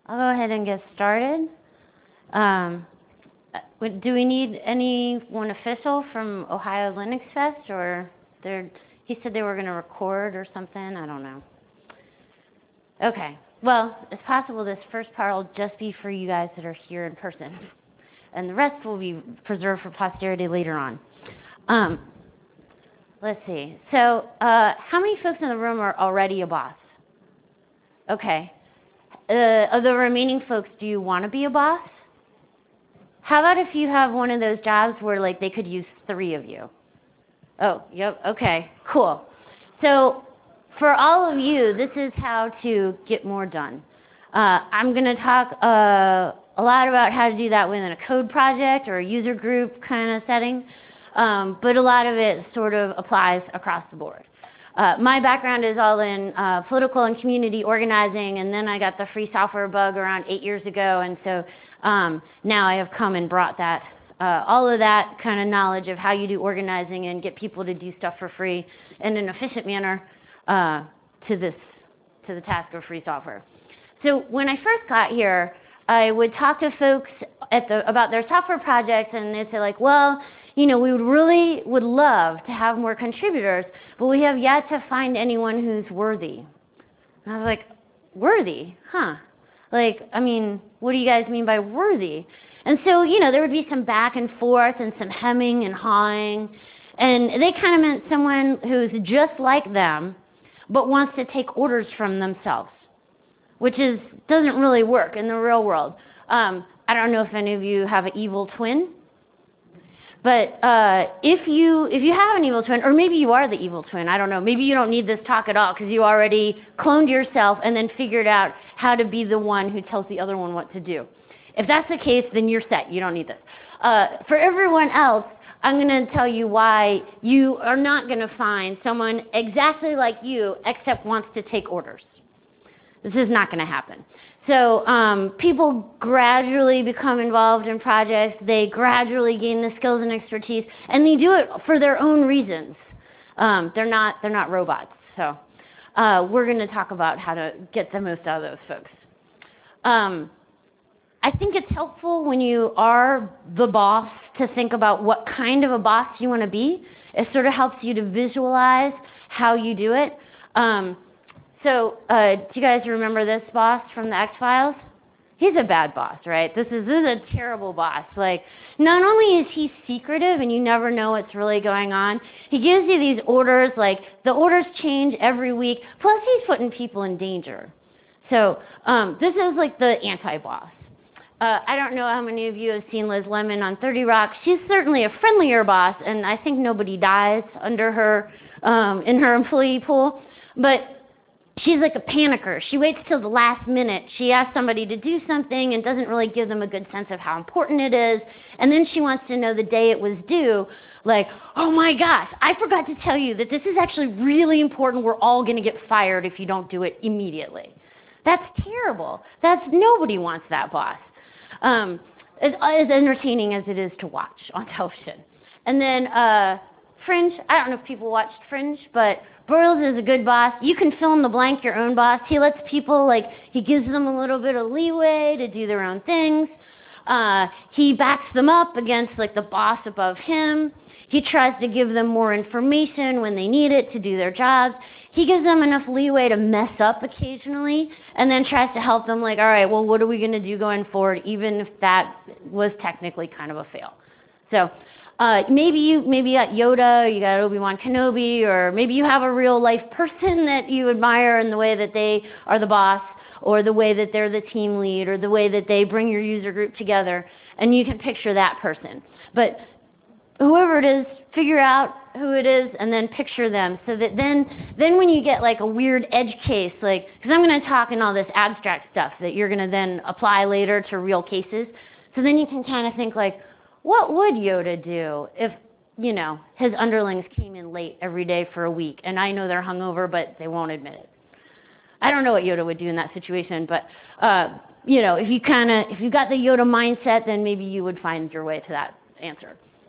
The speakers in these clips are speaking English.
I'll go ahead and get started. Do we need anyone official from Ohio Linux Fest, or he said they were going to record or something? I don't know. Okay. Well, it's possible this first part will just be for you guys that are here in person, and the rest will be preserved for posterity later on. Let's see. So, how many folks in the room are already a boss? Okay. Of the remaining folks, do you want to be a boss? How about if you have one of those jobs where like they could use 3 of you? Oh, yep. Okay, cool. So for all of you, this is how to get more done. I'm going to talk a lot about how to do that within a code project or a user group kind of setting, but a lot of it sort of applies across the board. My background is all in political and community organizing, and then I got the free software bug around 8 years ago, and so now I have come and brought that, all of that kind of knowledge of how you do organizing and get people to do stuff for free in an efficient manner to the task of free software. So when I first got here, I would talk to folks about their software projects, and they'd say like, well, you know, we would love to have more contributors, but we have yet to find anyone who's worthy. And I was like, worthy? Huh. Like, I mean, what do you guys mean by worthy? And so, you know, there would be some back and forth and some hemming and hawing, and they kind of meant someone who's just like them, but wants to take orders from themselves, which doesn't really work in the real world. I don't know if any of you have an evil twin. But if you have an evil twin, or maybe you are the evil twin, I don't know. Maybe you don't need this talk at all because you already cloned yourself and then figured out how to be the one who tells the other one what to do. If that's the case, then you're set. You don't need this. For everyone else, I'm going to tell you why you are not going to find someone exactly like you except wants to take orders. This is not going to happen. So people gradually become involved in projects, they gradually gain the skills and expertise, and they do it for their own reasons. They're not robots. So we're going to talk about how to get the most out of those folks. I think it's helpful when you are the boss to think about what kind of a boss you want to be. It sort of helps you to visualize how you do it. So, do you guys remember this boss from the X-Files? He's a bad boss, right? This is a terrible boss. Like, not only is he secretive and you never know what's really going on, he gives you these orders, like, the orders change every week, plus he's putting people in danger. So, this is like the anti-boss. I don't know how many of you have seen Liz Lemon on 30 Rock. She's certainly a friendlier boss, and I think nobody dies under her, in her employee pool, but she's like a panicker. She waits till the last minute. She asks somebody to do something and doesn't really give them a good sense of how important it is. And then she wants to know the day it was due, like, oh my gosh, I forgot to tell you that this is actually really important. We're all going to get fired if you don't do it immediately. That's terrible. Nobody wants that boss. As entertaining as it is to watch on television. And then Fringe, I don't know if people watched Fringe, but Broyles is a good boss. You can fill in the blank your own boss. He lets people, like, he gives them a little bit of leeway to do their own things. He backs them up against, like, the boss above him. He tries to give them more information when they need it to do their jobs. He gives them enough leeway to mess up occasionally and then tries to help them, like, all right, well, what are we going to do going forward, even if that was technically kind of a fail. So maybe you got Yoda, you got Obi-Wan Kenobi, or maybe you have a real life person that you admire in the way that they are the boss, or the way that they're the team lead, or the way that they bring your user group together, and you can picture that person. But whoever it is, figure out who it is, and then picture them, so that then when you get like a weird edge case, like, because I'm going to talk in all this abstract stuff that you're going to then apply later to real cases, so then you can kind of think like, what would Yoda do if, you know, his underlings came in late every day for a week, and I know they're hungover, but they won't admit it. I don't know what Yoda would do in that situation, but, you know, if you got the Yoda mindset, then maybe you would find your way to that answer.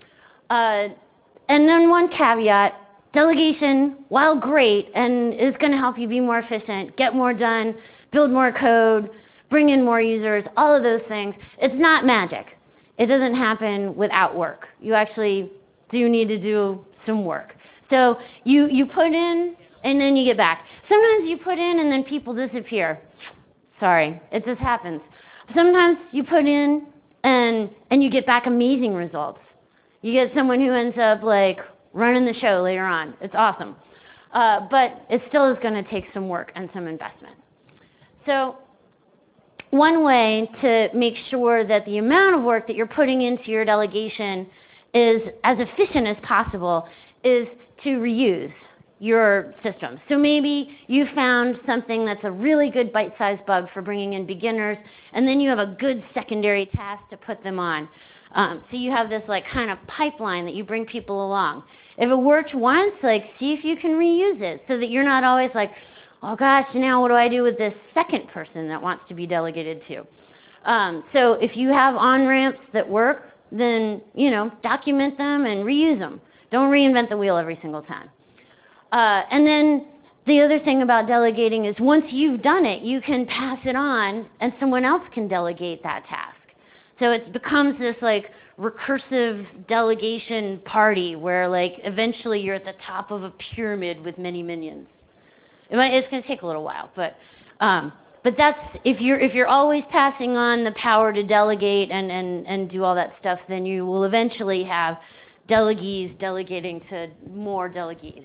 And then one caveat, delegation, while great, and is going to help you be more efficient, get more done, build more code, bring in more users, all of those things. It's not magic. It doesn't happen without work. You actually do need to do some work. So you put in and then you get back. Sometimes you put in and then people disappear. Sorry, it just happens. Sometimes you put in and you get back amazing results. You get someone who ends up like running the show later on. It's awesome. But it still is going to take some work and some investment. So one way to make sure that the amount of work that you're putting into your delegation is as efficient as possible is to reuse your system. So maybe you found something that's a really good bite-sized bug for bringing in beginners, and then you have a good secondary task to put them on. So you have this like kind of pipeline that you bring people along. If it worked once, like see if you can reuse it so that you're not always like, oh gosh, now what do I do with this second person that wants to be delegated to? So if you have on-ramps that work, then, document them and reuse them. Don't reinvent the wheel every single time. And then the other thing about delegating is once you've done it, you can pass it on and someone else can delegate that task. So it becomes this like recursive delegation party where like eventually you're at the top of a pyramid with many minions. It's going to take a little while, but that's if you're always passing on the power to delegate and do all that stuff, then you will eventually have delegees delegating to more delegees.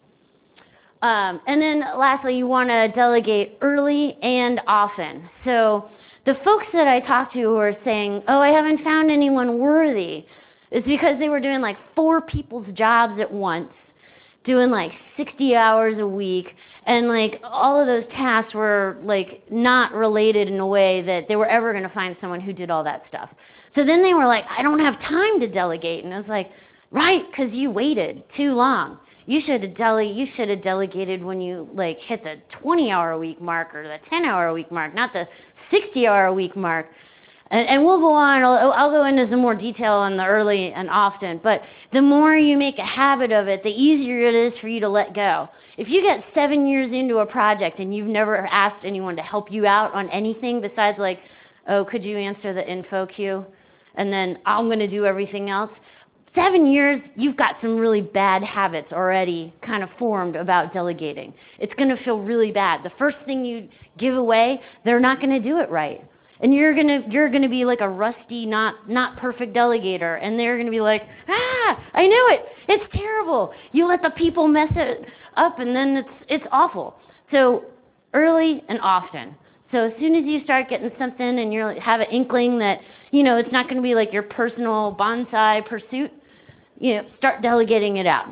And then lastly, you want to delegate early and often. So the folks that I talked to who are saying, oh, I haven't found anyone worthy, it's because they were doing like 4 people's jobs at once, doing like 60 hours a week, and like all of those tasks were like not related in a way that they were ever going to find someone who did all that stuff. So then they were like, I don't have time to delegate. And I was like, right, because you waited too long. You should have delegated when you like hit the 20-hour-a-week mark or the 10-hour-a-week mark, not the 60-hour-a-week mark. And we'll go on. I'll go into some more detail on the early and often. But the more you make a habit of it, the easier it is for you to let go. If you get 7 years into a project and you've never asked anyone to help you out on anything besides like, oh, could you answer the info queue? And then I'm going to do everything else. 7 years, you've got some really bad habits already kind of formed about delegating. It's going to feel really bad. The first thing you give away, they're not going to do it right. And you're gonna be like a rusty, not perfect delegator, and they're gonna be like, I knew it. It's terrible. You let the people mess it up, and then it's awful. So early and often. So as soon as you start getting something, and you have an inkling that it's not gonna be like your personal bonsai pursuit, start delegating it out.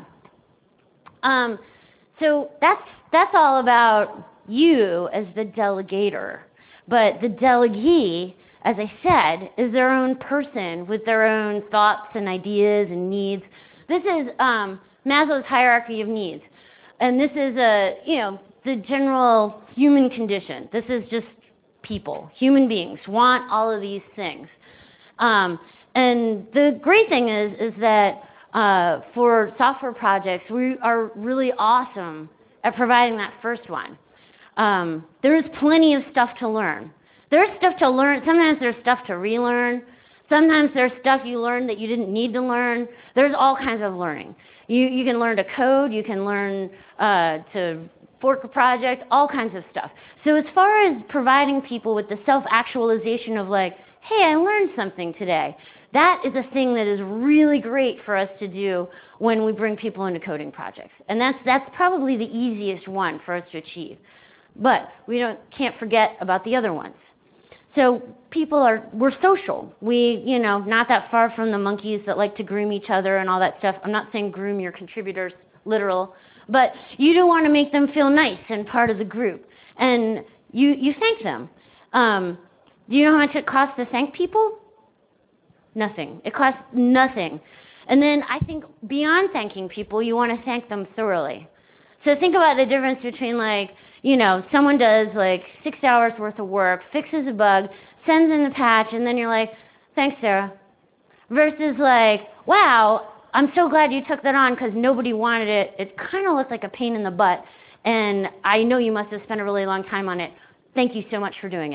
So that's all about you as the delegator. But the delegee, as I said, is their own person with their own thoughts and ideas and needs. This is Maslow's hierarchy of needs. And this is the general human condition. This is just people, human beings, want all of these things. And the great thing is that for software projects, we are really awesome at providing that first one. There's plenty of stuff to learn. There's stuff to learn. Sometimes there's stuff to relearn. Sometimes there's stuff you learn that you didn't need to learn. There's all kinds of learning. You can learn to code. You can learn to fork a project, all kinds of stuff. So as far as providing people with the self-actualization of like, hey, I learned something today, that is a thing that is really great for us to do when we bring people into coding projects. And that's probably the easiest one for us to achieve. But we can't forget about the other ones. So we're social. We, not that far from the monkeys that like to groom each other and all that stuff. I'm not saying groom your contributors, literal, but you do want to make them feel nice and part of the group. And you thank them. Do you know how much it costs to thank people? Nothing. It costs nothing. And then I think beyond thanking people, you want to thank them thoroughly. So think about the difference between like, someone does like 6 hours worth of work, fixes a bug, sends in the patch, and then you're like, thanks, Sarah. Versus like, wow, I'm so glad you took that on because nobody wanted it. It kind of looked like a pain in the butt, and I know you must have spent a really long time on it. Thank you so much for doing it.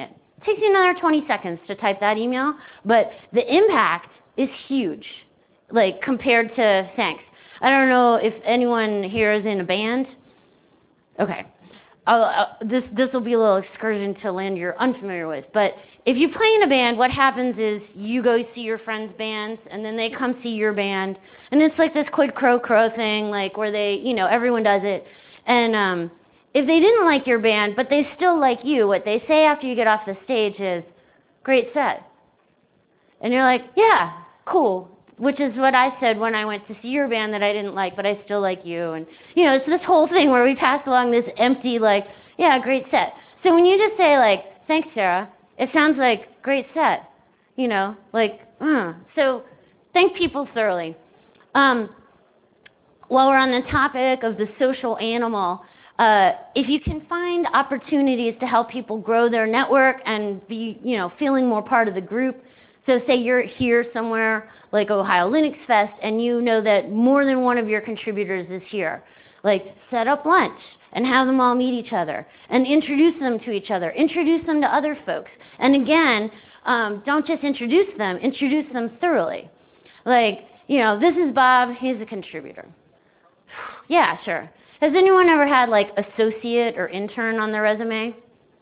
Takes you another 20 seconds to type that email, but the impact is huge, like compared to thanks. I don't know if anyone here is in a band. Okay. This will be a little excursion to land you're unfamiliar with, but if you play in a band, what happens is you go see your friends' bands, and then they come see your band, and it's like this quid pro quo thing, like where they, you know, everyone does it, and if they didn't like your band, but they still like you, what they say after you get off the stage is, great set. And you're like, yeah, cool, which is what I said when I went to see your band that I didn't like, but I still like you. And, you know, it's this whole thing where we pass along this empty, like, yeah, great set. So when you just say, like, thanks, Sarah, it sounds like, great set, you know, like, So thank people thoroughly. While we're on the topic of the social animal, if you can find opportunities to help people grow their network and be, you know, feeling more part of the group. So say you're here somewhere like Ohio Linux Fest and you know that more than one of your contributors is here. Like set up lunch and have them all meet each other and introduce them to each other. Introduce them to other folks. And again, don't just introduce them thoroughly. Like, you know, this is Bob, he's a contributor. Yeah, sure. Has anyone ever had like associate or intern on their resume?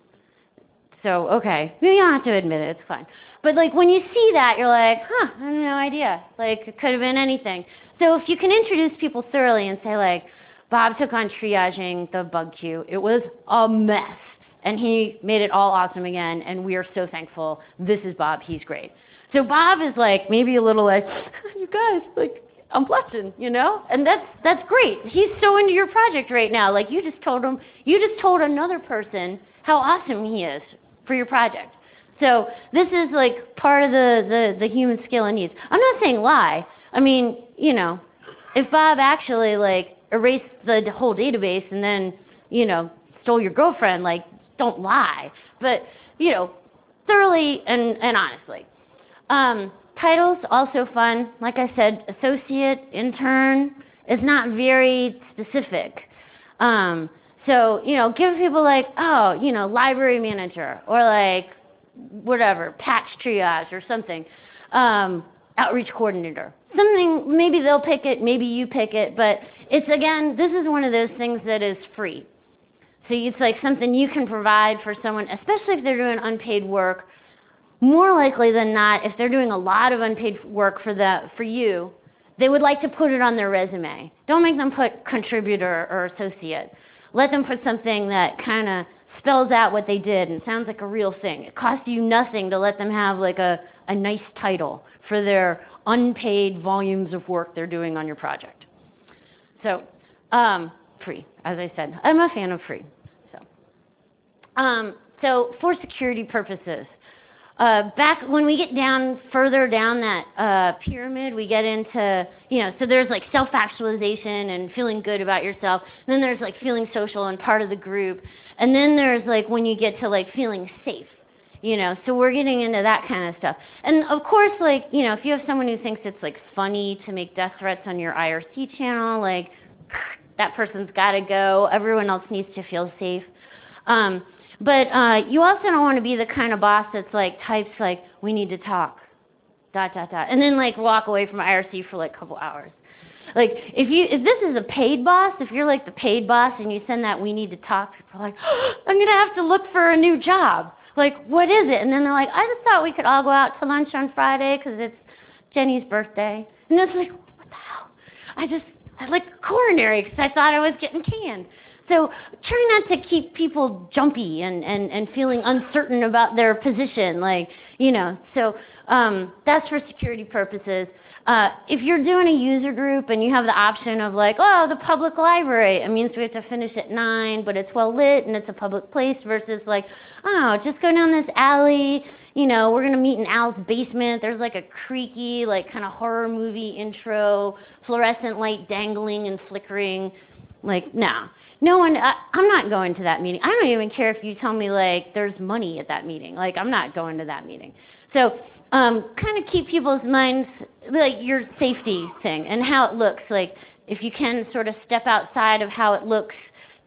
So, okay, you don't have to admit it, it's fine. But like when you see that, you're like, I have no idea. Like it could have been anything. So if you can introduce people thoroughly and say like, Bob took on triaging the bug queue. It was a mess. And he made it all awesome again, and we are so thankful. This is Bob, he's great. So Bob is like maybe a little like, you guys, like, I'm blushing, you know? And that's great. He's so into your project right now. Like you just told another person how awesome he is for your project. So this is like part of the human skill and needs. I'm not saying lie. I mean, you know, if Bob actually like erased the whole database and then, you know, stole your girlfriend, like don't lie. But, you know, thoroughly and honestly. Titles, also fun. Like I said, associate, intern is not very specific. So, you know, give people like, oh, you know, library manager or like whatever, patch triage or something, outreach coordinator. Something, maybe they'll pick it, maybe you pick it, but it's, again, this is one of those things that is free. So it's like something you can provide for someone, especially if they're doing unpaid work. More likely than not, if they're doing a lot of unpaid work for you, they would like to put it on their resume. Don't make them put contributor or associate. Let them put something that kind of spells out what they did and sounds like a real thing. It costs you nothing to let them have like a nice title for their unpaid volumes of work they're doing on your project. So, free, as I said. I'm a fan of free. So for security purposes, back when we get further down that pyramid, we get into, you know, so there's like self-actualization and feeling good about yourself. And then there's like feeling social and part of the group. And then there's like when you get to like feeling safe, you know, so we're getting into that kind of stuff. And of course, like, you know, if you have someone who thinks it's like funny to make death threats on your IRC channel, like that person's got to go. Everyone else needs to feel safe. But you also don't want to be the kind of boss that's like types like, we need to talk, ... and then like walk away from IRC for like a couple hours. Like if this is a paid boss, if you're like the paid boss and you send that we need to talk, people are like, I'm going to have to look for a new job. Like, what is it? And then they're like, I just thought we could all go out to lunch on Friday because it's Jenny's birthday. And it's like, what the hell? I had like coronary because I thought I was getting canned. So try not to keep people jumpy and feeling uncertain about their position, like, you know. So that's for security purposes. If you're doing a user group and you have the option of like, oh, the public library, it means we have to finish at 9, but it's well lit and it's a public place versus like, oh, just go down this alley, you know, we're going to meet in Al's basement. There's like a creaky, like kind of horror movie intro, fluorescent light dangling and flickering. Like, no. No one, I'm not going to that meeting. I don't even care if you tell me, like, there's money at that meeting. Like, I'm not going to that meeting. So kind of keep people's minds, like, your safety thing and how it looks. Like, if you can sort of step outside of how it looks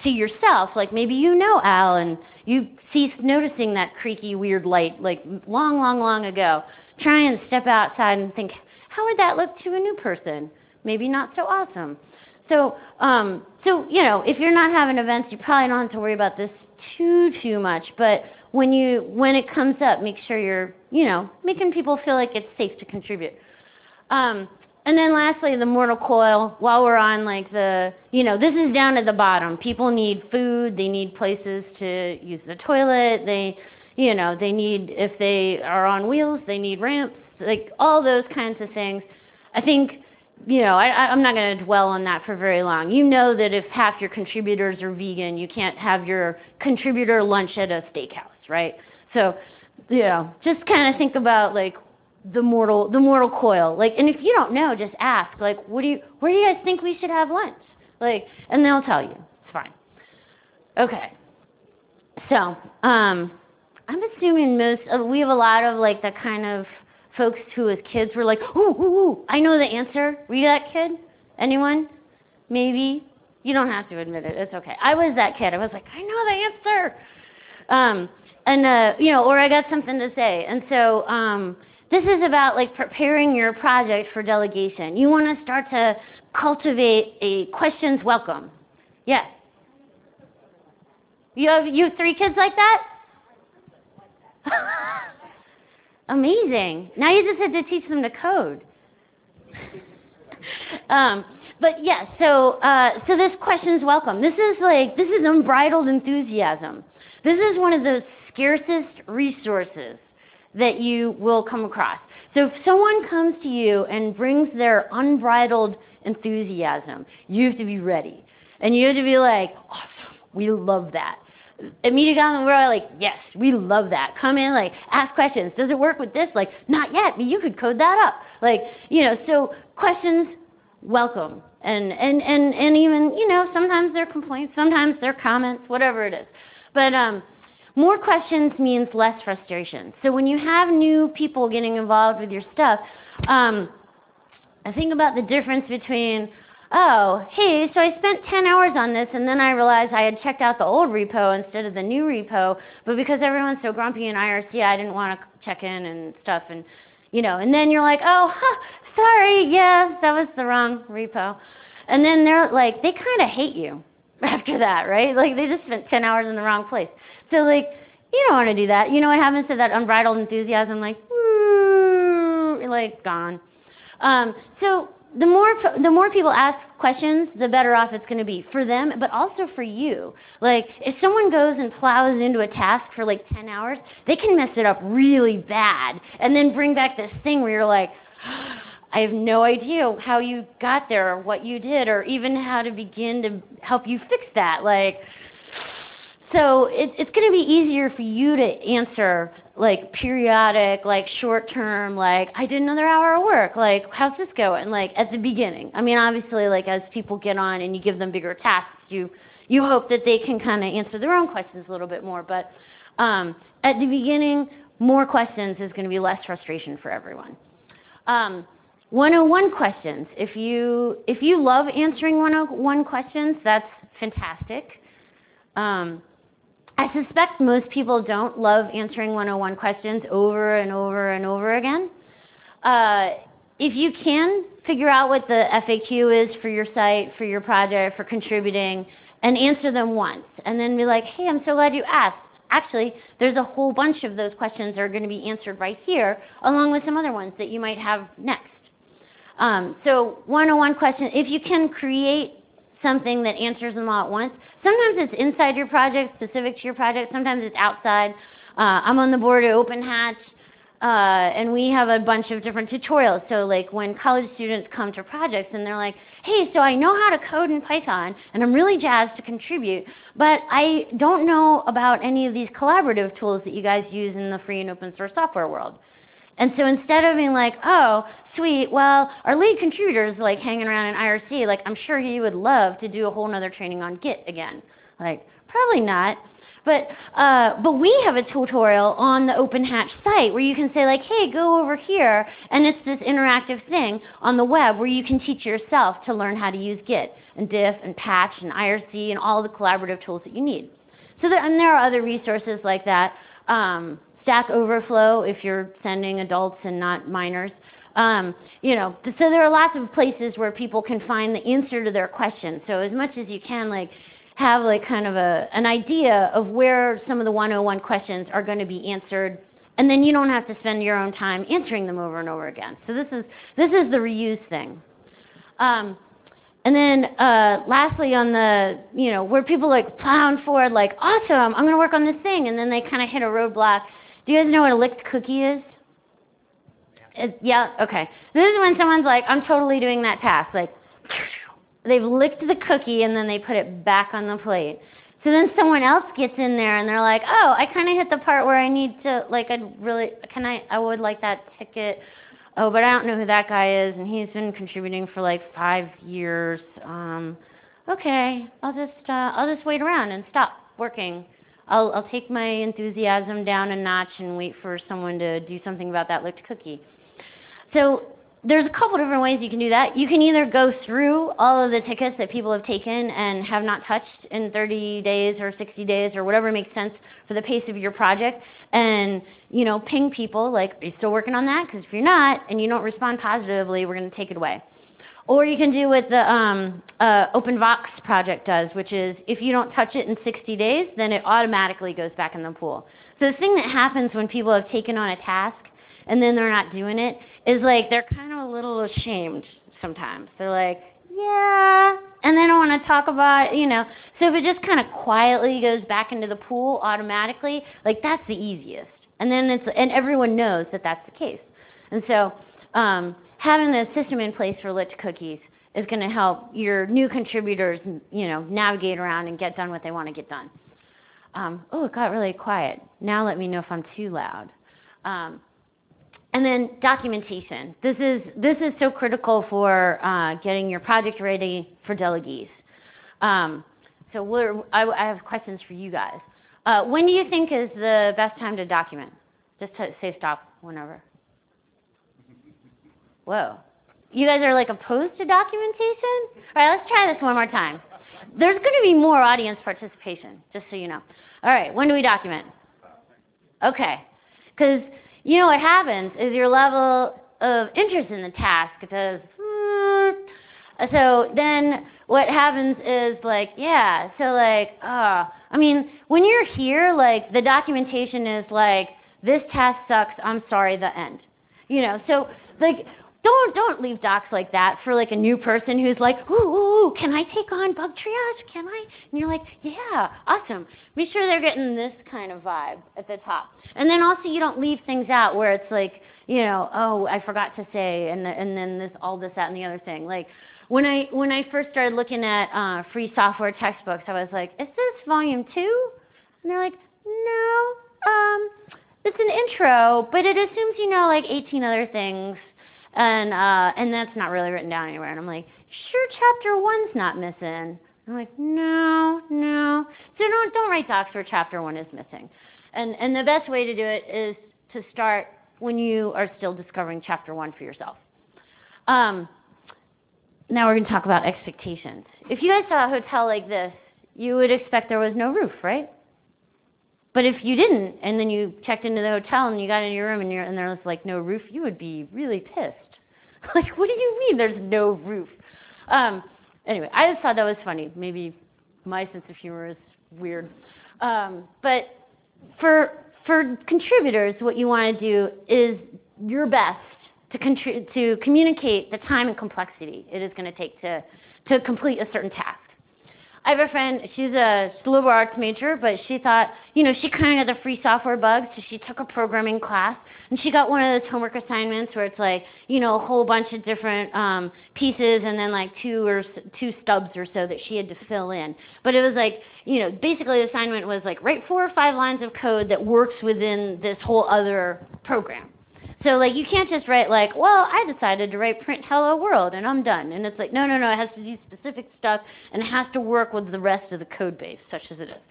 to yourself, like maybe you know Al and you ceased noticing that creaky, weird light like long, long, long ago. Try and step outside and think, how would that look to a new person? Maybe not so awesome. So, if you're not having events, you probably don't have to worry about this too much. But when it comes up, make sure you're, making people feel like it's safe to contribute. And then lastly, the mortal coil, while we're on like this is down at the bottom. People need food, they need places to use the toilet, they need, if they are on wheels, they need ramps, like all those kinds of things. I think, I'm not going to dwell on that for very long. You know that if half your contributors are vegan, you can't have your contributor lunch at a steakhouse, right? So, just kind of think about like the mortal coil. Like, and if you don't know, just ask, like, where do you guys think we should have lunch? Like, and they'll tell you. It's fine. Okay. So, I'm assuming we have a lot of like the kind of folks who as kids were like, ooh, I know the answer. Were you that kid? Anyone? Maybe? You don't have to admit it. It's okay. I was that kid. I was like, I know the answer. Or I got something to say. And so, this is about like preparing your project for delegation. You want to start to cultivate a questions welcome. Yes. You have 3 kids like that? Amazing. Now you just have to teach them the code. But yeah, so this questions welcome. This is unbridled enthusiasm. This is one of the scarcest resources that you will come across. So if someone comes to you and brings their unbridled enthusiasm, you have to be ready. And you have to be like, awesome, we love that. Immediately on, we're like, yes, we love that. Come in, like, ask questions. Does it work with this? Like, not yet, but you could code that up. Like, so questions, welcome. And even, sometimes they're complaints, sometimes they're comments, whatever it is. But more questions means less frustration. So when you have new people getting involved with your stuff, I think about the difference between, oh, hey, so I spent 10 hours on this, and then I realized I had checked out the old repo instead of the new repo, but because everyone's so grumpy in IRC, I didn't want to check in and stuff, and then you're like, oh, sorry, yeah, that was the wrong repo. And then they're like, they kind of hate you after that, right? Like, they just spent 10 hours in the wrong place. So, like, you don't want to do that. You know what happens to that unbridled enthusiasm? Like, gone. So the more people ask questions, the better off it's going to be for them, but also for you. Like, if someone goes and plows into a task for like 10 hours, they can mess it up really bad and then bring back this thing where you're like, I have no idea how you got there or what you did or even how to begin to help you fix that. Like, so it's going to be easier for you to answer, like, periodic, like, short-term, like, I did another hour of work, like, how's this going, like, at the beginning. I mean, obviously, like, as people get on and you give them bigger tasks, you hope that they can kind of answer their own questions a little bit more. But at the beginning, more questions is going to be less frustration for everyone. 101 questions. If you love answering 101 questions, that's fantastic. I suspect most people don't love answering 101 questions over and over and over again. If you can, figure out what the FAQ is for your site, for your project, for contributing, and answer them once. And then be like, hey, I'm so glad you asked. Actually, there's a whole bunch of those questions that are going to be answered right here, along with some other ones that you might have next. So 101 question, if you can create something that answers them all at once. Sometimes it's inside your project, specific to your project. Sometimes it's outside. I'm on the board at OpenHatch, and we have a bunch of different tutorials. So like when college students come to projects and they're like, hey, so I know how to code in Python, and I'm really jazzed to contribute, but I don't know about any of these collaborative tools that you guys use in the free and open source software world. And so instead of being like, oh, sweet, well, our lead contributor is like hanging around in IRC, like I'm sure he would love to do a whole nother training on Git again. Like, probably not. But we have a tutorial on the OpenHatch site where you can say like, hey, go over here, and it's this interactive thing on the web where you can teach yourself to learn how to use Git and Diff and Patch and IRC and all the collaborative tools that you need. So there are other resources like that. Stack Overflow if you're sending adults and not minors. You know, so there are lots of places where people can find the answer to their question. So as much as you can, like, have like kind of an idea of where some of the 101 questions are going to be answered, and then you don't have to spend your own time answering them over and over again. So this is the reuse thing. And then lastly, on the, you know, where people like plowing forward, like, awesome, I'm going to work on this thing, and then they kind of hit a roadblock. Do you guys know what a licked cookie is? Yeah, okay. This is when someone's like, I'm totally doing that task. Like, they've licked the cookie and then they put it back on the plate. So then someone else gets in there and they're like, oh, I kind of hit the part where I need to, like, I would like that ticket. Oh, but I don't know who that guy is, and he's been contributing for like 5 years. Okay, I'll just wait around and stop working. I'll take my enthusiasm down a notch and wait for someone to do something about that licked cookie. So there's a couple different ways you can do that. You can either go through all of the tickets that people have taken and have not touched in 30 days or 60 days or whatever makes sense for the pace of your project, and, you know, ping people like, are you still working on that? Because if you're not and you don't respond positively, we're going to take it away. Or you can do what the OpenVox project does, which is if you don't touch it in 60 days, then it automatically goes back in the pool. So the thing that happens when people have taken on a task and then they're not doing it is like they're kind of a little ashamed sometimes. They're like, yeah, and they don't want to talk about, you know. So if it just kind of quietly goes back into the pool automatically, like that's the easiest. And then and everyone knows that that's the case. And so having a system in place for licked cookies is going to help your new contributors, you know, navigate around and get done what they want to get done. Oh, it got really quiet. Now let me know if I'm too loud. And then documentation. This is so critical for getting your project ready for delegates. So I have questions for you guys. When do you think is the best time to document? Just to say stop whenever. Whoa. You guys are like opposed to documentation? All right, let's try this one more time. There's going to be more audience participation, just so you know. All right, when do we document? Okay. Because you know what happens is your level of interest in the task does, so then what happens is like, yeah, so like, I mean, when you're here, like the documentation is like, this task sucks, I'm sorry, the end. You know, so like, don't leave docs like that for like a new person who's like, ooh, can I take on bug triage? Can I? And you're like, yeah, awesome. Be sure they're getting this kind of vibe at the top. And then also you don't leave things out where it's like, you know, oh, I forgot to say, and then this, all this, that, and the other thing. Like when I first started looking at free software textbooks, I was like, is this volume 2? And they're like, no, it's an intro, but it assumes you know like 18 other things. And that's not really written down anywhere. And I'm like, sure, chapter 1's not missing. I'm like, no. So don't write docs where chapter 1 is missing. And the best way to do it is to start when you are still discovering chapter 1 for yourself. Now we're going to talk about expectations. If you guys saw a hotel like this, you would expect there was no roof, right? But if you didn't, and then you checked into the hotel and you got in your room and there was like no roof, you would be really pissed. Like, what do you mean there's no roof? Anyway, I just thought that was funny. Maybe my sense of humor is weird. But for contributors, what you want to do is your best to communicate the time and complexity it is going to take to complete a certain task. I have a friend, she's a liberal arts major, but she thought, you know, she kind of had the free software bug, so she took a programming class, and she got one of those homework assignments where it's like, you know, a whole bunch of different pieces and then like two stubs or so that she had to fill in. But it was like, you know, basically the assignment was like, write 4 or 5 lines of code that works within this whole other program. So, like, you can't just write, like, well, I decided to write print hello world, and I'm done. And it's like, no, it has to do specific stuff, and it has to work with the rest of the code base, such as it is.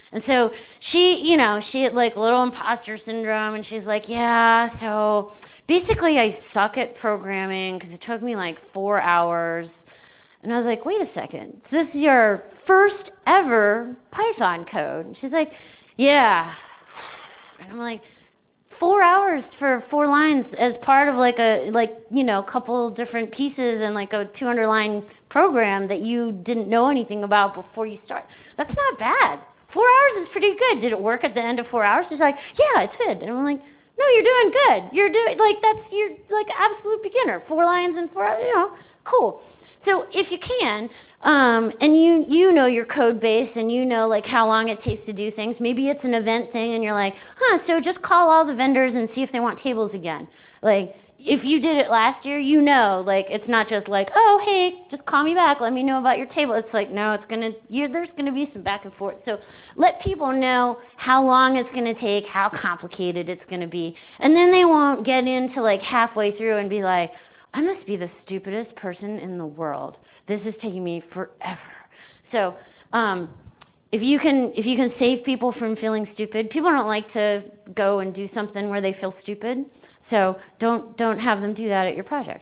And so she had like little imposter syndrome, and she's like, yeah, so basically I suck at programming because it took me like 4 hours. And I was like, wait a second, so this is your first ever Python code? And she's like, yeah. And I'm like, 4 hours for 4 lines as part of like a couple different pieces and like a 200-line program that you didn't know anything about before you start. That's not bad. 4 hours is pretty good. Did it work at the end of 4 hours? She's like, yeah, it did. And I'm like, no, you're doing good. You're like absolute beginner. 4 lines and 4 hours, cool. So if you can, and you know your code base and you know like how long it takes to do things, maybe it's an event thing and you're like, so just call all the vendors and see if they want tables again. Like if you did it last year, like it's not just like, oh, hey, just call me back, let me know about your table. It's like, no, there's gonna be some back and forth. So let people know how long it's gonna take, how complicated it's gonna be, and then they won't get into like halfway through and be like, I must be the stupidest person in the world. This is taking me forever. So if you can save people from feeling stupid, people don't like to go and do something where they feel stupid. So don't have them do that at your project.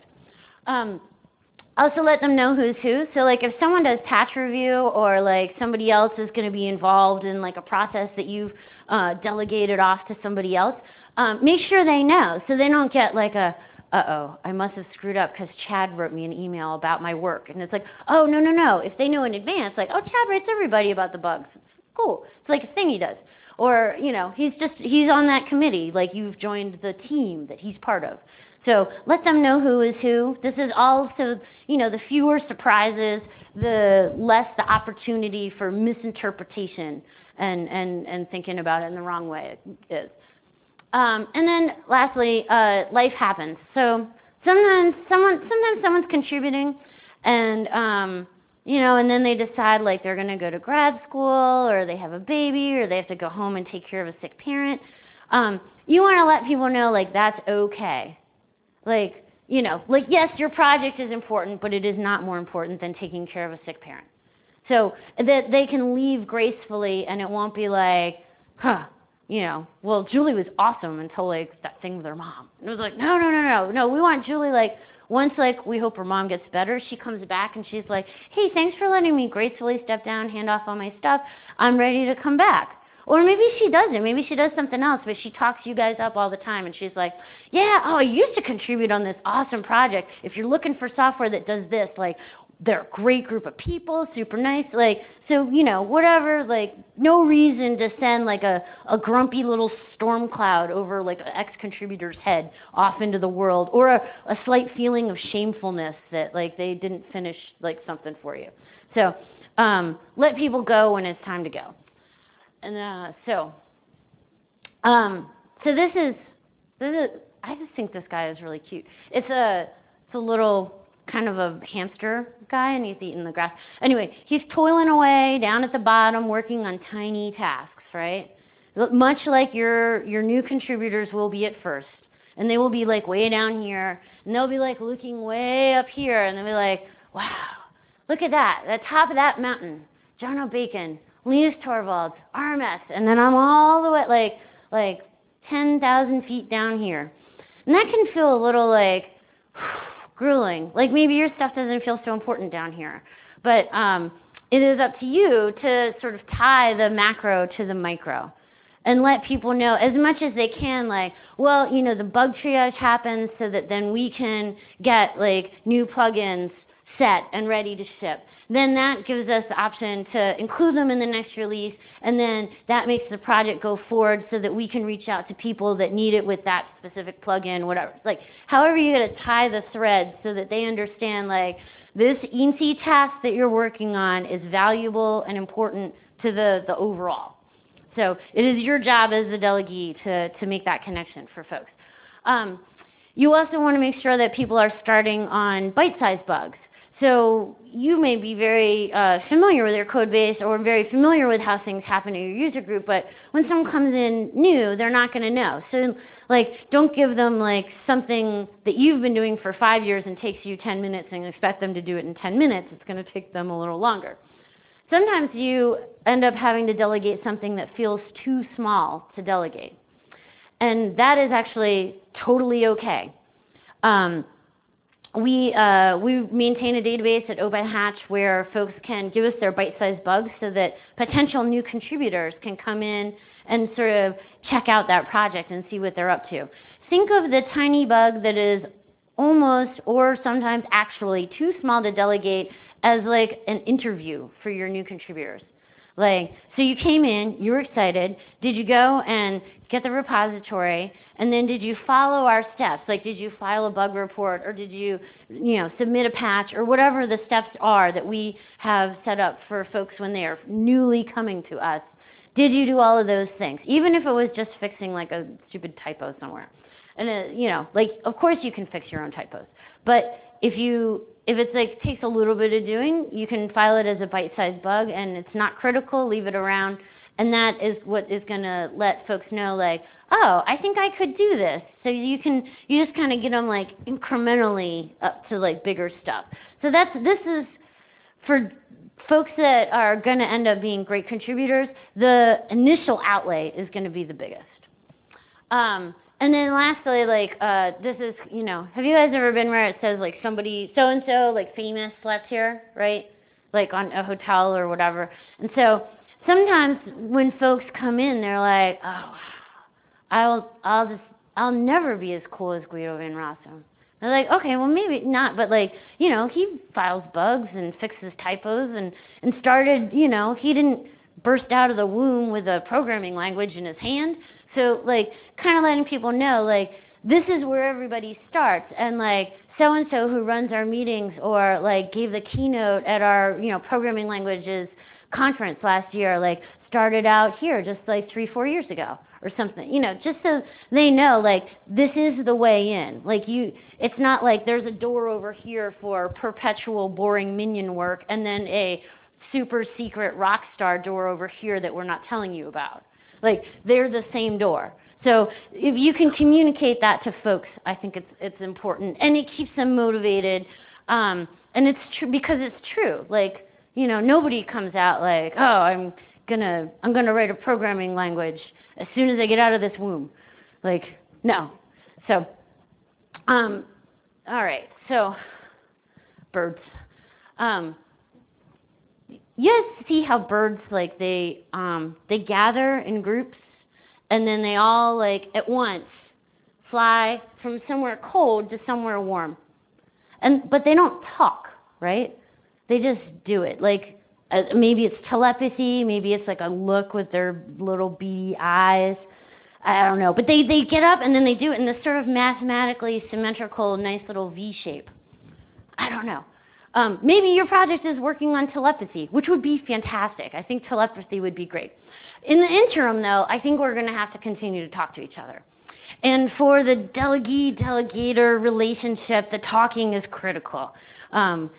Also let them know who's who. So like if someone does patch review or like somebody else is going to be involved in like a process that you've delegated off to somebody else, make sure they know so they don't get like I must have screwed up because Chad wrote me an email about my work. And it's like, oh, no. If they know in advance, like, oh, Chad writes everybody about the bugs. It's cool. It's like a thing he does. Or, he's on that committee, like you've joined the team that he's part of. So let them know who is who. This is also, the fewer surprises, the less the opportunity for misinterpretation and thinking about it in the wrong way is. And then lastly, life happens. So sometimes someone's contributing and, and then they decide like they're going to go to grad school or they have a baby or they have to go home and take care of a sick parent. You want to let people know like that's okay. Like, yes, your project is important, but it is not more important than taking care of a sick parent. So that they can leave gracefully and it won't be like, well, Julie was awesome until like that thing with her mom. And it was like, no. We want Julie like once like we hope her mom gets better, she comes back and she's like, hey, thanks for letting me gracefully step down, hand off all my stuff. I'm ready to come back. Or maybe she doesn't. Maybe she does something else, but she talks you guys up all the time and she's like, yeah, I used to contribute on this awesome project. If you're looking for software that does this, like they're a great group of people, super nice, like, so, whatever, like, no reason to send, like, a grumpy little storm cloud over, like, an ex-contributor's head off into the world, or a slight feeling of shamefulness that, like, they didn't finish, like, something for you. So, let people go when it's time to go. And, so this is, I just think this guy is really cute. It's a little kind of a hamster guy, and he's eating the grass. Anyway, he's toiling away down at the bottom, working on tiny tasks, right? Much like your new contributors will be at first. And they will be like way down here, and they'll be like looking way up here, and they'll be like, wow, look at that, the top of that mountain, John O'Bacon, Linus Torvalds, RMS, and then I'm all the way like 10,000 feet down here. And that can feel a little like grueling. Like maybe your stuff doesn't feel so important down here. But it is up to you to sort of tie the macro to the micro and let people know as much as they can, like, well, the bug triage happens so that then we can get like new plugins set and ready to ship. Then that gives us the option to include them in the next release, and then that makes the project go forward so that we can reach out to people that need it with that specific plugin, whatever. Like, however you're going to tie the threads so that they understand, like, this easy task that you're working on is valuable and important to the overall. So it is your job as the delegee to make that connection for folks. You also want to make sure that people are starting on bite-sized bugs. So you may be very familiar with your code base or very familiar with how things happen in your user group, but when someone comes in new, they're not going to know. So, like, don't give them, like, something that you've been doing for 5 years and takes you 10 minutes and expect them to do it in 10 minutes. It's going to take them a little longer. sometimes you end up having to delegate something that feels too small to delegate. And that is actually totally okay. We maintain a database at OpenHatch where folks can give us their bite-sized bugs so that potential new contributors can come in and sort of check out that project and see what they're up to. Think of the tiny bug that is almost or sometimes actually too small to delegate as like an interview for your new contributors. Like, so you came in, you were excited. Did you go and get the repository? And then did you follow our steps? Like, did you file a bug report, or did you submit a patch, or whatever the steps are that we have set up for folks when they are newly coming to us? Did you do all of those things? Even if it was just fixing like a stupid typo somewhere. And like, of course you can fix your own typos. But if it's like takes a little bit of doing, you can file it as a bite-sized bug, and it's not critical, leave it around. And that is what is going to let folks know, like, oh, I think I could do this. So you just kind of get them like incrementally up to like bigger stuff. So this is for folks that are going to end up being great contributors. The initial outlay is going to be the biggest. And then lastly, like, this is, have you guys ever been where it says like somebody so-and-so, like famous, slept here, right? Like on a hotel or whatever. And so sometimes when folks come in, they're like, oh, I'll never be as cool as Guido Van Rossum. They're like, okay, well maybe not, but like, he files bugs and fixes typos and started, he didn't burst out of the womb with a programming language in his hand. So like, kind of letting people know, like, this is where everybody starts, and like, so-and-so who runs our meetings or like gave the keynote at our, programming languages conference last year, like started out here just like 3-4 years ago or something, just so they know, like, this is the way in. Like, it's not like there's a door over here for perpetual boring minion work and then a super secret rock star door over here that we're not telling you about. Like, they're the same door. So if you can communicate that to folks, I think it's important, and it keeps them motivated. And it's true because it's true. Like, nobody comes out like, oh, I'm gonna write a programming language as soon as I get out of this womb. Like, no. So, all right. So, birds. You guys see how birds, like, they gather in groups, and then they all, like, at once fly from somewhere cold to somewhere warm. But they don't talk, right? They just do it. Like, maybe it's telepathy, maybe it's like a look with their little beady eyes. I don't know. But they get up, and then they do it in this sort of mathematically symmetrical, nice little V shape. I don't know. Maybe your project is working on telepathy, which would be fantastic. I think telepathy would be great. In the interim, though, I think we're going to have to continue to talk to each other. And for the delegee-delegator relationship, the talking is critical. And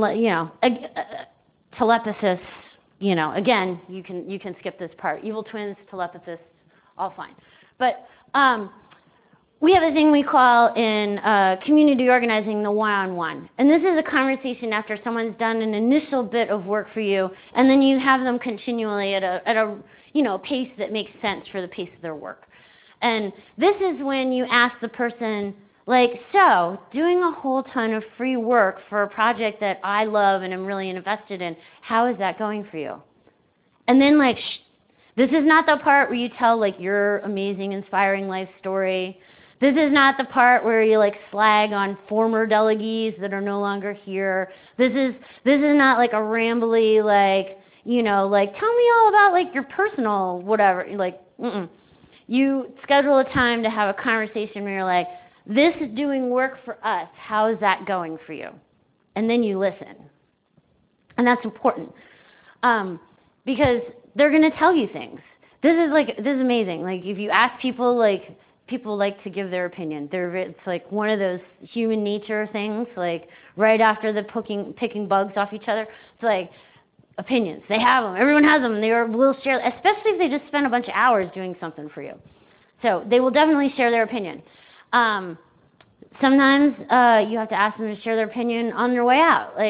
telepathist, again, you can skip this part. Evil twins, telepathist, all fine. But we have a thing we call in community organizing the one-on-one. And this is a conversation after someone's done an initial bit of work for you, and then you have them continually at a pace that makes sense for the pace of their work. And this is when you ask the person, like, so, doing a whole ton of free work for a project that I love and am really invested in, how is that going for you? And then, like, this is not the part where you tell, like, your amazing, inspiring life story. This is not the part where you, like, slag on former delegates that are no longer here. This is not, like, a rambly, like, like, tell me all about, like, your personal whatever. Like, You schedule a time to have a conversation where you're like, this is doing work for us. How is that going for you? And then you listen. And that's important. Because they're going to tell you things. This is amazing. Like, if you ask people, like, people like to give their opinion. It's like one of those human nature things, like right after the picking bugs off each other. It's like opinions. They have them. Everyone has them. They will share, especially if they just spend a bunch of hours doing something for you. So they will definitely share their opinion. Sometimes you have to ask them to share their opinion on their way out. Like,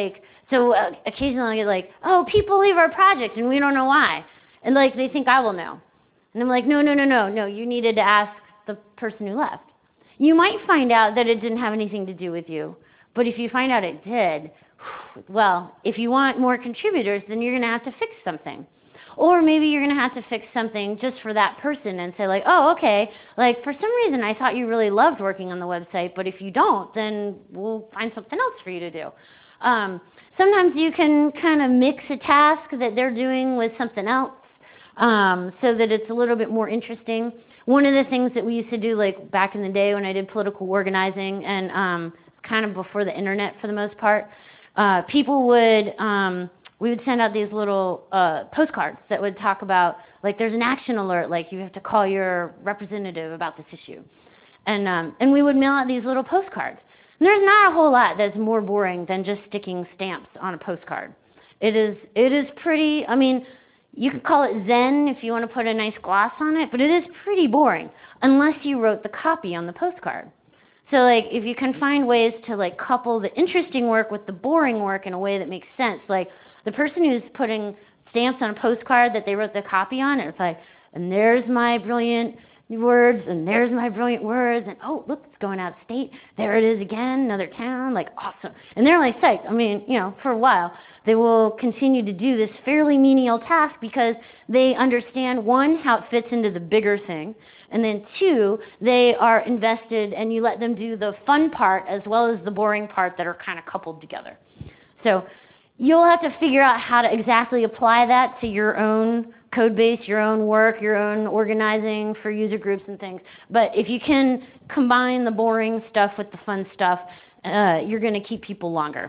So occasionally I get like, oh, people leave our project and we don't know why. And like they think I will know. And I'm like, no, you needed to ask the person who left. You might find out that it didn't have anything to do with you. But if you find out it did, well, if you want more contributors, then you're going to have to fix something. Or maybe you're going to have to fix something just for that person and say like, oh, okay, like for some reason I thought you really loved working on the website, but if you don't, then we'll find something else for you to do. Sometimes you can kind of mix a task that they're doing with something else so that it's a little bit more interesting. One of the things that we used to do like back in the day when I did political organizing and kind of before the internet for the most part, people would, we would send out these little postcards that would talk about, like there's an action alert, like you have to call your representative about this issue. And we would mail out these little postcards. And there's not a whole lot that's more boring than just sticking stamps on a postcard. It is pretty, I mean, you could call it zen if you want to put a nice gloss on it, but it is pretty boring unless you wrote the copy on the postcard. So like if you can find ways to like couple the interesting work with the boring work in a way that makes sense, like the person who's putting stamps on a postcard that they wrote the copy on, it's like, and there's my brilliant words, and there's my brilliant words, and oh, look, it's going out of state. There it is again, another town, like awesome. And they're like psyched. I mean, you know, for a while, they will continue to do this fairly menial task because they understand, one, how it fits into the bigger thing, and then two, they are invested and you let them do the fun part as well as the boring part that are kind of coupled together. So you'll have to figure out how to exactly apply that to your own code base, your own work, your own organizing for user groups and things. But if you can combine the boring stuff with the fun stuff, you're going to keep people longer.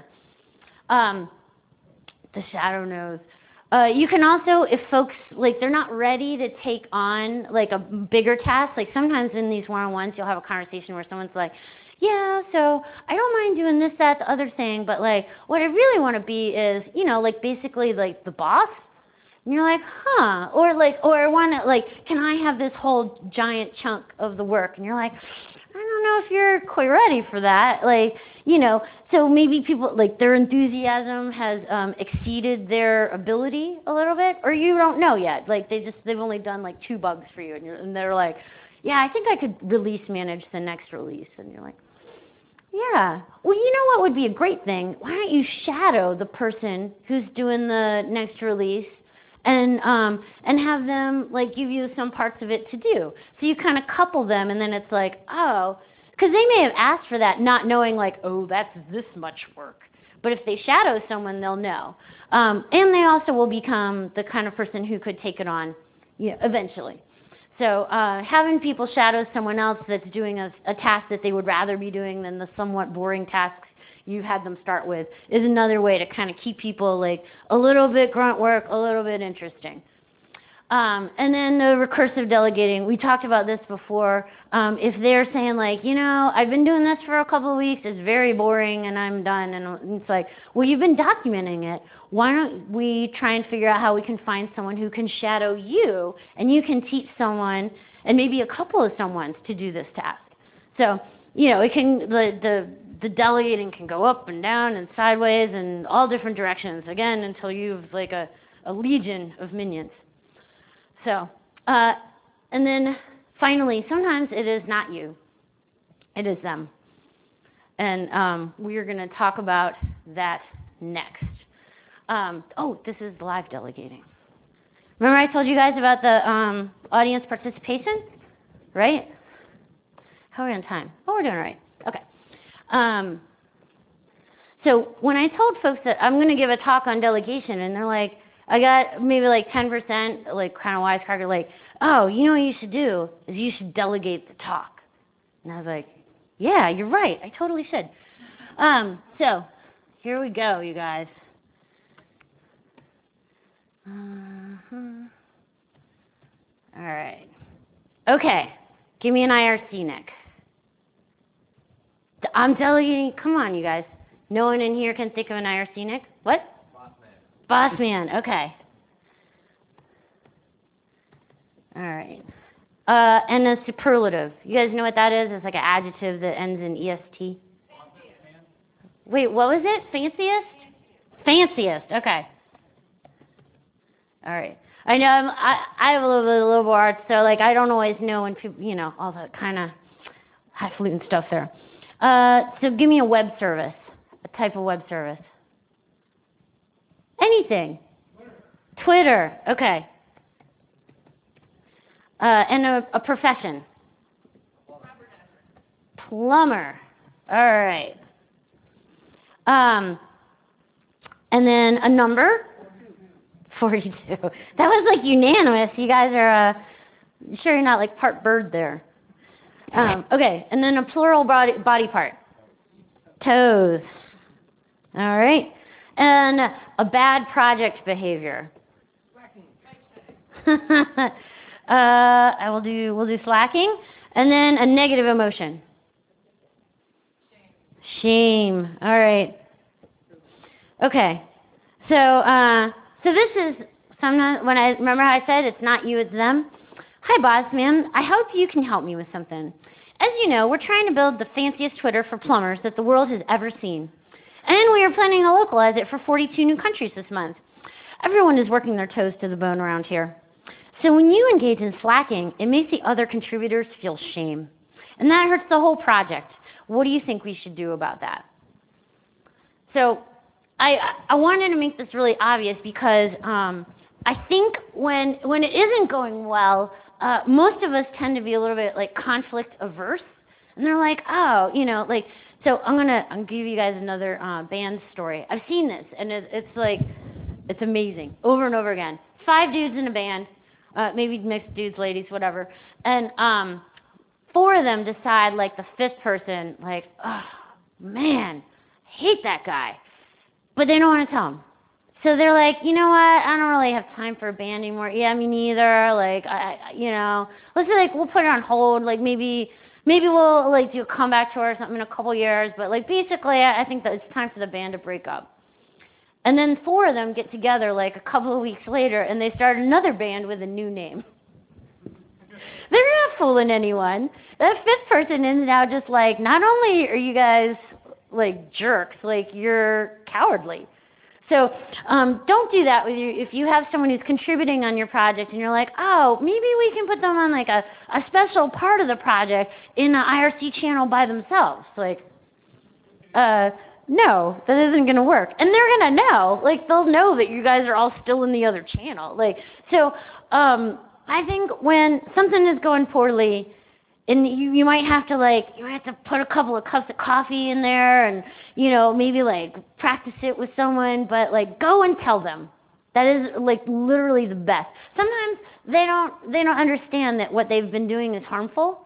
The shadow knows. You can also, if folks, like, they're not ready to take on, like, a bigger task, like, sometimes in these one-on-ones, you'll have a conversation where someone's like, yeah, so I don't mind doing this, that, the other thing, but, like, what I really want to be is, you know, like, basically, like, the boss. And you're like, huh, or, I want to, like, can I have this whole giant chunk of the work? And you're like, I don't know if you're quite ready for that, like, you know, so maybe people, like, their enthusiasm has exceeded their ability a little bit, or you don't know yet, like, they've only done, like, 2 bugs for you, and they're like, yeah, I think I could release manage the next release, and you're like, yeah, well, you know what would be a great thing? Why don't you shadow the person who's doing the next release and have them, like, give you some parts of it to do. So you kind of couple them, and then it's like, oh, because they may have asked for that not knowing, like, oh, that's this much work. But if they shadow someone, they'll know. And they also will become the kind of person who could take it on, you know, eventually. So having people shadow someone else that's doing a task that they would rather be doing than the somewhat boring tasks you've had them start with is another way to kind of keep people, like, a little bit grunt work, a little bit interesting. And then the recursive delegating, we talked about this before. If they're saying, like, you know, I've been doing this for a couple of weeks, it's very boring, and I'm done. And it's like, well, you've been documenting it. Why don't we try and figure out how we can find someone who can shadow you, and you can teach someone, and maybe a couple of someones, to do this task. So, you know, it can, the delegating can go up and down and sideways and all different directions, again, until you've, like, a legion of minions. So, and then finally, sometimes it is not you. It is them. And we are going to talk about that next. Oh, this is live delegating. Remember I told you guys about the audience participation? Right? How are we on time? Oh, we're doing all right. Okay. So when I told folks that I'm going to give a talk on delegation, and they're like, I got maybe like 10%, like, kind of wisecracker, like, oh, you know what you should do is you should delegate the talk. And I was like, yeah, you're right. I totally should. So here we go, you guys. All right. Okay. Give me an IRC, Nick. I'm delegating. Come on, you guys. No one in here can think of an IRC, Nick? What? Boss man, okay. All right. And a superlative. You guys know what that is? It's like an adjective that ends in EST. Wait, what was it? Fanciest? Fanciest. Okay. All right. I know I have a little bit of liberal arts, so like I don't always know when people, all that kind of highfalutin stuff there. So give me a web service, a type of web service. Anything. Twitter. Okay. And a profession. Plumber. All right. And then a number. 42. That was like unanimous. You guys are sure you're not like part bird there. Okay, and then a plural body part. Toes. All right. And a bad project behavior. We'll do slacking. And then a negative emotion. Shame. All right. Okay. So this is sometimes when I remember how I said it's not you, it's them. Hi, boss man. I hope you can help me with something. As you know, we're trying to build the fanciest Twitter for plumbers that the world has ever seen. And we are planning to localize it for 42 new countries this month. Everyone is working their toes to the bone around here. So when you engage in slacking, it makes the other contributors feel shame. And that hurts the whole project. What do you think we should do about that? So I wanted to make this really obvious because I think when it isn't going well, most of us tend to be a little bit like conflict averse, and they're like, oh, So I'm gonna give you guys another band story. I've seen this, and it's amazing over and over again. 5 dudes in a band, maybe mixed dudes, ladies, whatever, and 4 of them decide like the 5th person, like, oh man, hate that guy. But they don't want to tell him. So they're like, you know what? I don't really have time for a band anymore. Yeah, me neither. Like, let's say, like, we'll put it on hold. Like, maybe we'll, like, do a comeback tour or something in a couple years. But, like, basically, I think that it's time for the band to break up. And then 4 of them get together, like, a couple of weeks later, and they start another band with a new name. They're not fooling anyone. That 5th person is now just like, not only are you guys like jerks, like you're cowardly. So don't do that with you. If you have someone who's contributing on your project and you're like, oh, maybe we can put them on like a special part of the project in an IRC channel by themselves. Like, no, that isn't going to work. And they're going to know. Like, they'll know that you guys are all still in the other channel. Like, so I think when something is going poorly, and you might have to put a couple of cups of coffee in there and, maybe like practice it with someone, but like go and tell them. That is like literally the best. Sometimes they don't understand that what they've been doing is harmful.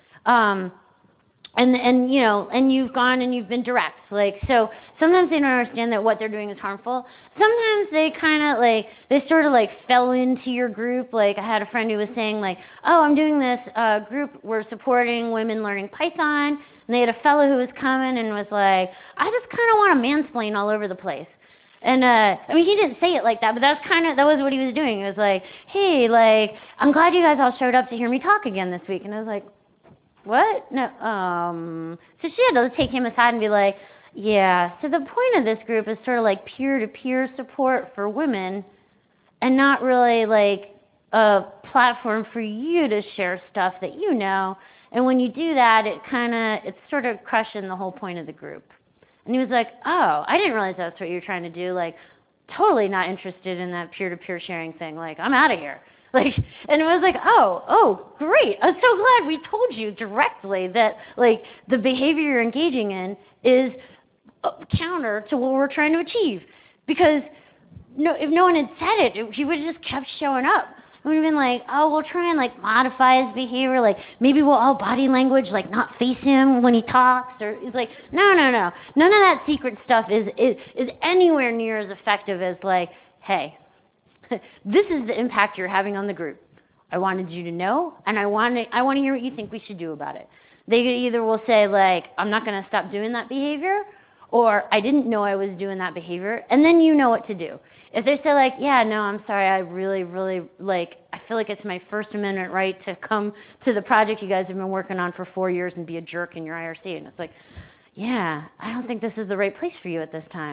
And you've gone and you've been direct. Like, so sometimes they don't understand that what they're doing is harmful. Sometimes they sort of fell into your group. Like, I had a friend who was saying like, oh, I'm doing this group, we're supporting women learning Python. And they had a fellow who was coming and was like, I just kind of want to mansplain all over the place. And, he didn't say it like that, but that was what he was doing. It was like, hey, like, I'm glad you guys all showed up to hear me talk again this week. And I was like, what? No, so she had to take him aside and be like, yeah, so the point of this group is sort of like peer-to-peer support for women and not really like a platform for you to share stuff that you know. And when you do that, it's sort of crushing the whole point of the group. And he was like, oh, I didn't realize that's what you're trying to do. Like, totally not interested in that peer-to-peer sharing thing. Like, I'm out of here. Like, and it was like, oh, great. I'm so glad we told you directly that, like, the behavior you're engaging in is counter to what we're trying to achieve. Because if no one had said it, he would have just kept showing up. It would have been like, oh, we'll try and, like, modify his behavior. Like, maybe we'll all body language, like, not face him when he talks. Or he's like, no. None of that secret stuff is anywhere near as effective as, like, hey, this is the impact you're having on the group. I wanted you to know, and I want to hear what you think we should do about it. They either will say, like, I'm not going to stop doing that behavior, or I didn't know I was doing that behavior, and then you know what to do. If they say, like, yeah, no, I'm sorry, I really, really, like, I feel like it's my First Amendment right to come to the project you guys have been working on for 4 years and be a jerk in your IRC. And it's like, yeah, I don't think this is the right place for you at this time.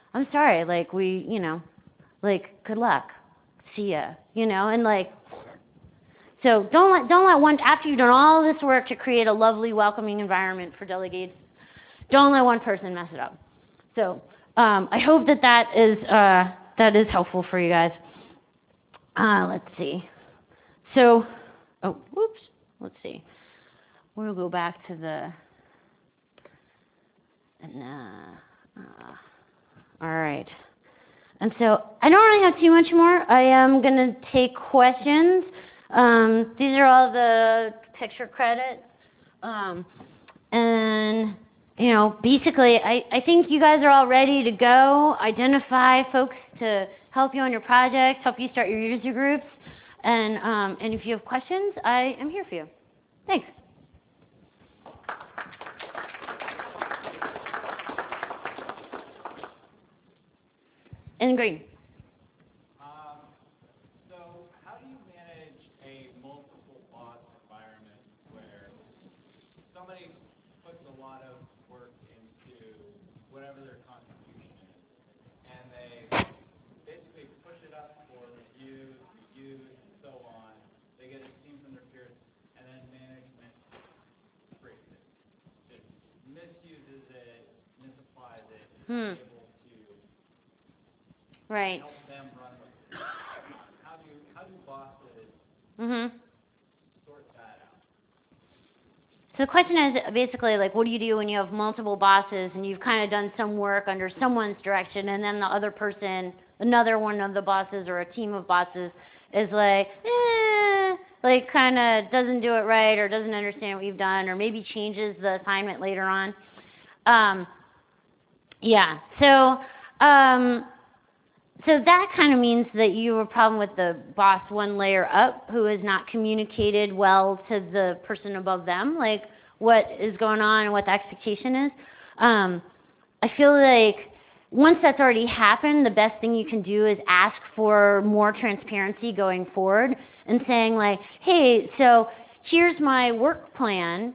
I'm sorry, like like good luck, see ya, and like, so don't let one, after you've done all this work to create a lovely, welcoming environment for delegates, don't let one person mess it up. So I hope that is helpful for you guys. Let's see. So, let's see. We'll go back to all right. And so I don't really have too much more. I am going to take questions. These are all the picture credits. And, basically, I think you guys are all ready to go. Identify folks to help you on your projects, help you start your user groups. And if you have questions, I am here for you. Thanks. In green. So how do you manage a multiple boss environment where somebody puts a lot of work into whatever their contribution is, and they basically push it up for reviews, and so on. They get esteem from their peers, and then management breaks it, just misuses it, misapplies it, is able to right. help them run with it. How do bosses sort that out? So the question is basically like, what do you do when you have multiple bosses and you've kind of done some work under someone's direction, and then the other person, another one of the bosses or a team of bosses, is like kind of doesn't do it right, or doesn't understand what you've done, or maybe changes the assignment later on. So that kind of means that you have a problem with the boss one layer up who has not communicated well to the person above them, like what is going on and what the expectation is. I feel like once that's already happened, the best thing you can do is ask for more transparency going forward and saying like, hey, so here's my work plan,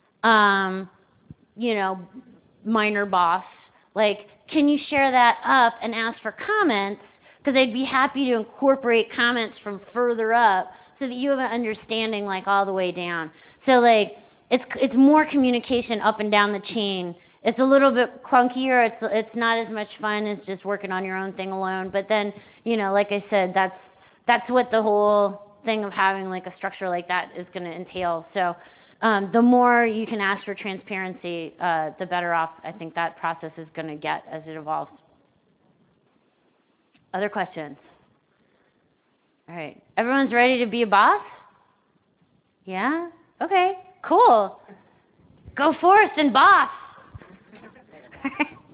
minor boss, like, can you share that up and ask for comments? Because I'd be happy to incorporate comments from further up so that you have an understanding like all the way down. So like it's more communication up and down the chain. It's a little bit clunkier. It's not as much fun as just working on your own thing alone. But then, like I said, that's what the whole thing of having like a structure like that is going to entail. So the more you can ask for transparency, the better off I think that process is going to get as it evolves. Other questions? All right. Everyone's ready to be a boss? Yeah? Okay, cool. Go forth and boss.